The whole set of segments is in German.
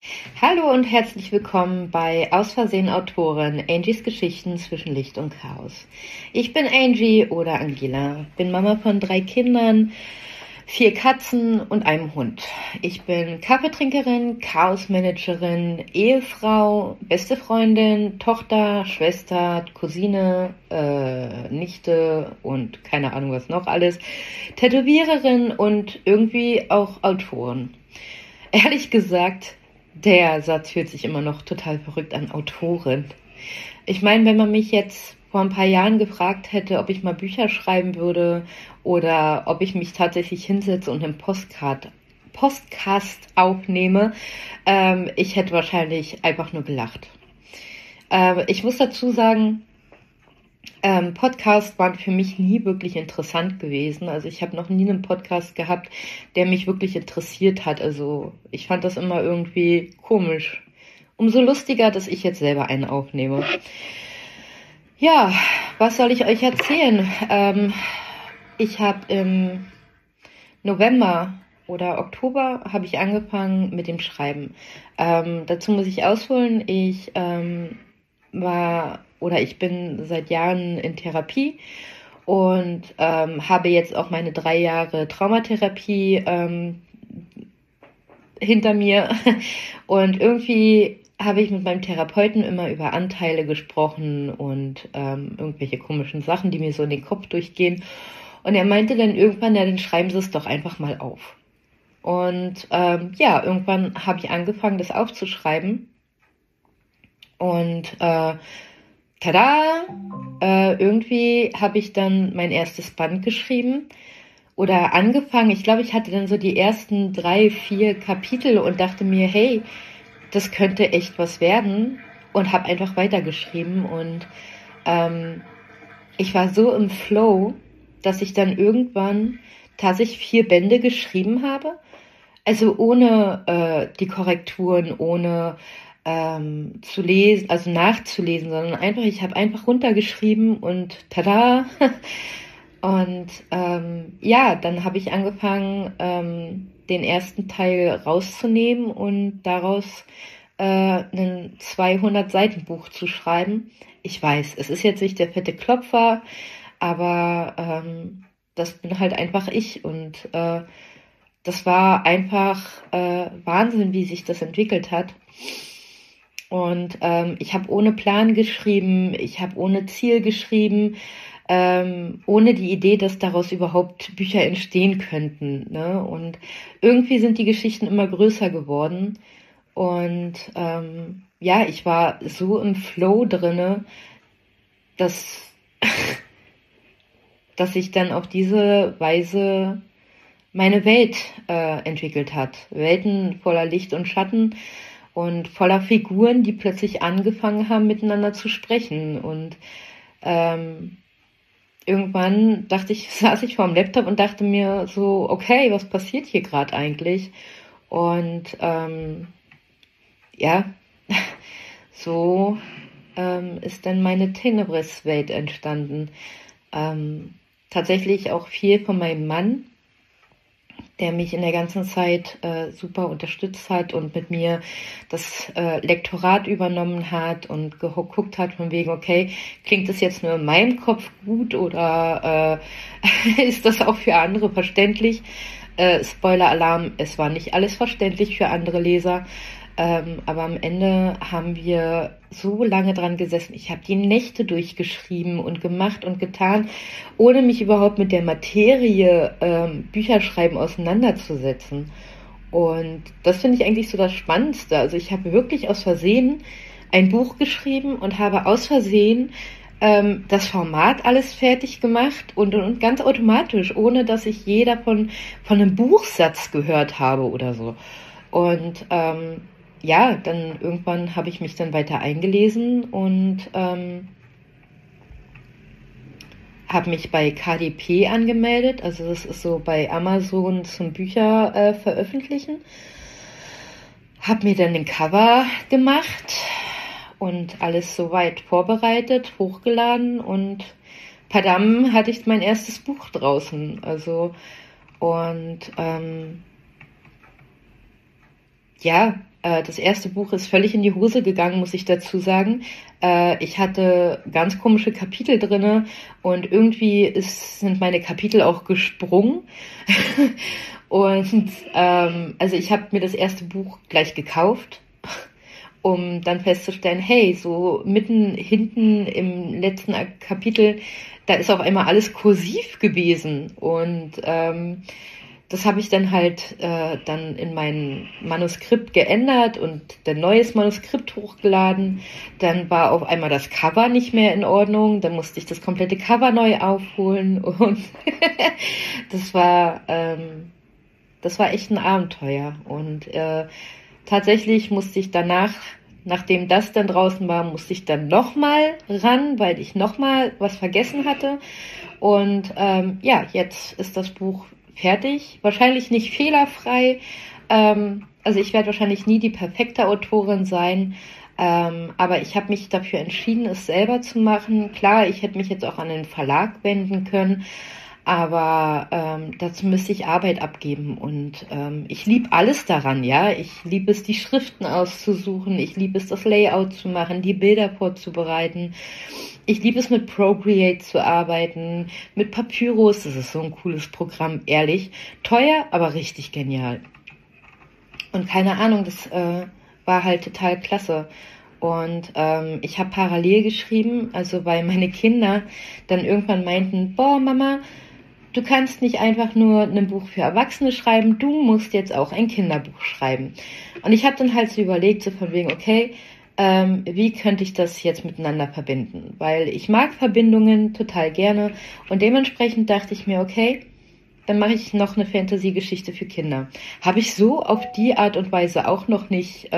Hallo und herzlich willkommen bei Aus Versehen Autorin, Angies Geschichten zwischen Licht und Chaos. Ich bin Angie oder Angela, bin Mama von 3 Kindern, 4 Katzen und einem Hund. Ich bin Kaffeetrinkerin, Chaosmanagerin, Ehefrau, beste Freundin, Tochter, Schwester, Cousine, Nichte und keine Ahnung was noch alles, Tätowiererin und irgendwie auch Autorin. Ehrlich gesagt, der Satz fühlt sich immer noch total verrückt an, Autorin. Ich meine, wenn man mich jetzt vor ein paar Jahren gefragt hätte, ob ich mal Bücher schreiben würde oder ob ich mich tatsächlich hinsetze und einen Podcast aufnehme, ich hätte wahrscheinlich einfach nur gelacht. Ich muss dazu sagen, Podcasts waren für mich nie wirklich interessant gewesen. Also ich habe noch nie einen Podcast gehabt, der mich wirklich interessiert hat. Also ich fand das immer irgendwie komisch. Umso lustiger, dass ich jetzt selber einen aufnehme. Ja, was soll ich euch erzählen? Ich habe im November oder Oktober habe ich angefangen mit dem Schreiben. Dazu muss ich ausholen, ich bin seit Jahren in Therapie und habe jetzt auch meine 3 Jahre Traumatherapie hinter mir. Und irgendwie habe ich mit meinem Therapeuten immer über Anteile gesprochen und irgendwelche komischen Sachen, die mir so in den Kopf durchgehen. Und er meinte dann irgendwann, ja, dann schreiben Sie es doch einfach mal auf. Und irgendwann habe ich angefangen, das aufzuschreiben. Und tada, irgendwie habe ich dann mein erstes Band geschrieben oder angefangen. Ich glaube, ich hatte dann so die ersten 3, 4 Kapitel und dachte mir, hey, das könnte echt was werden, und habe einfach weitergeschrieben. Und ich war so im Flow, dass ich dann irgendwann tatsächlich 4 Bände geschrieben habe. Also ohne die Korrekturen, ohne zu lesen, also nachzulesen, sondern einfach, ich habe einfach runtergeschrieben und tada. Und dann habe ich angefangen, den ersten Teil rauszunehmen und daraus ein 200-Seiten-Buch zu schreiben. Ich weiß, es ist jetzt nicht der fette Klopfer, aber das bin halt einfach ich. Und das war einfach Wahnsinn, wie sich das entwickelt hat. Und ich habe ohne Plan geschrieben, ich habe ohne Ziel geschrieben, ohne die Idee, dass daraus überhaupt Bücher entstehen könnten. Ne? Und irgendwie sind die Geschichten immer größer geworden. Und ich war so im Flow drinne, dass, dass sich dann auf diese Weise meine Welt entwickelt hat. Welten voller Licht und Schatten und voller Figuren, die plötzlich angefangen haben, miteinander zu sprechen. Und irgendwann saß ich vor dem Laptop und dachte mir so, okay, was passiert hier gerade eigentlich? Und so ist dann meine Tenebris-Welt entstanden. Tatsächlich auch viel von meinem Mann, der mich in der ganzen Zeit super unterstützt hat und mit mir das Lektorat übernommen hat und geguckt hat von wegen, okay, klingt das jetzt nur in meinem Kopf gut oder ist das auch für andere verständlich? Spoiler-Alarm, es war nicht alles verständlich für andere Leser. Aber am Ende haben wir so lange dran gesessen. Ich habe die Nächte durchgeschrieben und gemacht und getan, ohne mich überhaupt mit der Materie Bücherschreiben auseinanderzusetzen. Und das finde ich eigentlich so das Spannendste. Also ich habe wirklich aus Versehen ein Buch geschrieben und habe aus Versehen das Format alles fertig gemacht und ganz automatisch, ohne dass ich je davon von einem Buchsatz gehört habe oder so. Und dann irgendwann habe ich mich dann weiter eingelesen und habe mich bei KDP angemeldet. Also das ist so bei Amazon zum Bücher veröffentlichen. Habe mir dann den Cover gemacht und alles soweit vorbereitet, hochgeladen und padam, hatte ich mein erstes Buch draußen. Das erste Buch ist völlig in die Hose gegangen, muss ich dazu sagen. Ich hatte ganz komische Kapitel drinne und irgendwie sind meine Kapitel auch gesprungen. Und also ich habe mir das erste Buch gleich gekauft, um dann festzustellen, hey, so mitten hinten im letzten Kapitel, da ist auf einmal alles kursiv gewesen. Und das habe ich dann halt dann in mein Manuskript geändert und ein neues Manuskript hochgeladen. Dann war auf einmal das Cover nicht mehr in Ordnung. Dann musste ich das komplette Cover neu aufholen. Und das war echt ein Abenteuer. Und tatsächlich musste ich danach, nachdem das dann draußen war, musste ich dann nochmal ran, weil ich nochmal was vergessen hatte. Und ja, jetzt ist das Buch fertig. Wahrscheinlich nicht fehlerfrei. Also ich werde wahrscheinlich nie die perfekte Autorin sein. Aber ich habe mich dafür entschieden, es selber zu machen. Klar, ich hätte mich jetzt auch an den Verlag wenden können. Aber dazu müsste ich Arbeit abgeben und ich liebe alles daran, ja. Ich liebe es, die Schriften auszusuchen, ich liebe es, das Layout zu machen, die Bilder vorzubereiten. Ich liebe es, mit Procreate zu arbeiten, mit Papyrus, das ist so ein cooles Programm, ehrlich. Teuer, aber richtig genial. Und keine Ahnung, das war halt total klasse. Und ich habe parallel geschrieben, also weil meine Kinder dann irgendwann meinten, boah Mama, du kannst nicht einfach nur ein Buch für Erwachsene schreiben, du musst jetzt auch ein Kinderbuch schreiben. Und ich habe dann halt so überlegt, so von wegen, okay, wie könnte ich das jetzt miteinander verbinden? Weil ich mag Verbindungen total gerne und dementsprechend dachte ich mir, okay, dann mache ich noch eine Fantasy-Geschichte für Kinder. Habe ich so auf die Art und Weise auch noch nicht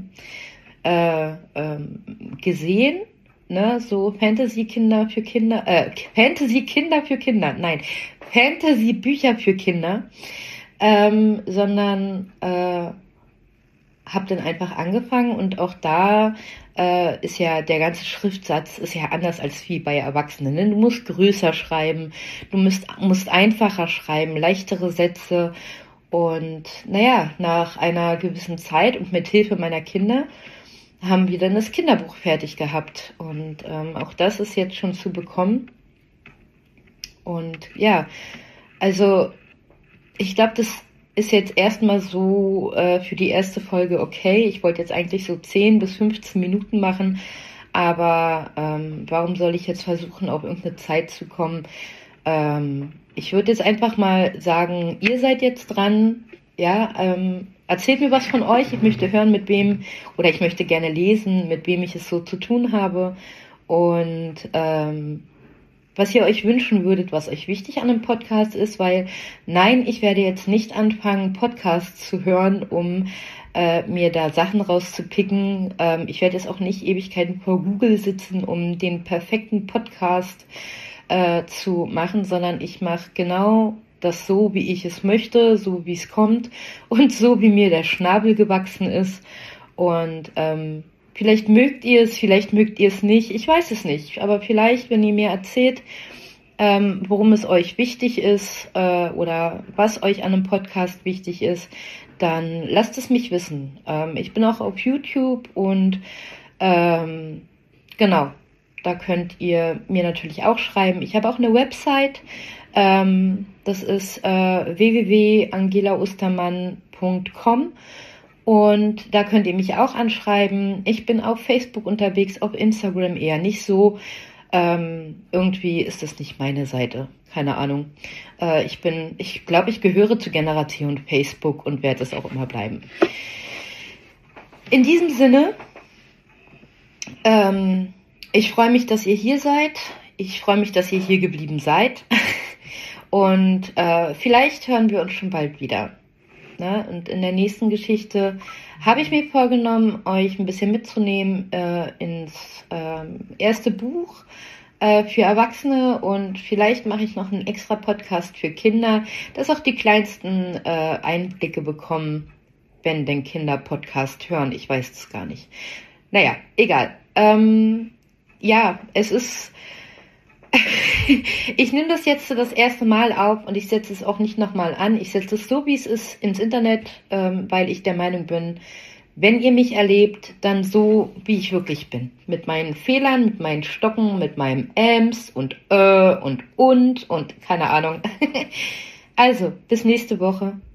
gesehen. Ne, so Fantasy-Kinder für Kinder, Fantasy-Kinder für Kinder, nein, Fantasy-Bücher für Kinder, sondern habe dann einfach angefangen und auch da ist ja der ganze Schriftsatz ist ja anders als wie bei Erwachsenen. Ne? Du musst größer schreiben, du musst einfacher schreiben, leichtere Sätze und naja, nach einer gewissen Zeit und mit Hilfe meiner Kinder haben wir dann das Kinderbuch fertig gehabt. Und auch das ist jetzt schon zu bekommen. Und ja, also ich glaube, das ist jetzt erstmal so für die erste Folge okay. Ich wollte jetzt eigentlich so 10 bis 15 Minuten machen. Aber warum soll ich jetzt versuchen, auf irgendeine Zeit zu kommen? Ich würde jetzt einfach mal sagen, ihr seid jetzt dran. Ja, erzählt mir was von euch. Ich möchte hören, mit wem, oder ich möchte gerne lesen, mit wem ich es so zu tun habe. Und was ihr euch wünschen würdet, was euch wichtig an einem Podcast ist, weil nein, ich werde jetzt nicht anfangen, Podcasts zu hören, um mir da Sachen rauszupicken. Ich werde jetzt auch nicht Ewigkeiten vor Google sitzen, um den perfekten Podcast zu machen, sondern ich mache genau das so, wie ich es möchte, so wie es kommt und so, wie mir der Schnabel gewachsen ist. Und vielleicht mögt ihr es nicht, ich weiß es nicht. Aber vielleicht, wenn ihr mir erzählt, worum es euch wichtig ist oder was euch an einem Podcast wichtig ist, dann lasst es mich wissen. Ich bin auch auf YouTube und genau, da könnt ihr mir natürlich auch schreiben. Ich habe auch eine Website, das ist www.angelaustermann.com und da könnt ihr mich auch anschreiben. Ich bin auf Facebook unterwegs, auf Instagram eher nicht so. Irgendwie ist das nicht meine Seite. Keine Ahnung. Ich glaube, ich gehöre zur Generation Facebook und werde es auch immer bleiben. In diesem Sinne, ich freue mich, dass ihr hier seid. Ich freue mich, dass ihr hier geblieben seid. Und vielleicht hören wir uns schon bald wieder. Ne? Und in der nächsten Geschichte habe ich mir vorgenommen, euch ein bisschen mitzunehmen ins erste Buch für Erwachsene. Und vielleicht mache ich noch einen extra Podcast für Kinder, dass auch die Kleinsten Einblicke bekommen, wenn denn Kinder Podcast hören. Ich weiß es gar nicht. Naja, egal. Ja, es ist... Ich nehme das jetzt das erste Mal auf und ich setze es auch nicht nochmal an. Ich setze es so, wie es ist, ins Internet, weil ich der Meinung bin, wenn ihr mich erlebt, dann so, wie ich wirklich bin. Mit meinen Fehlern, mit meinen Stocken, mit meinem und und keine Ahnung. Also, bis nächste Woche.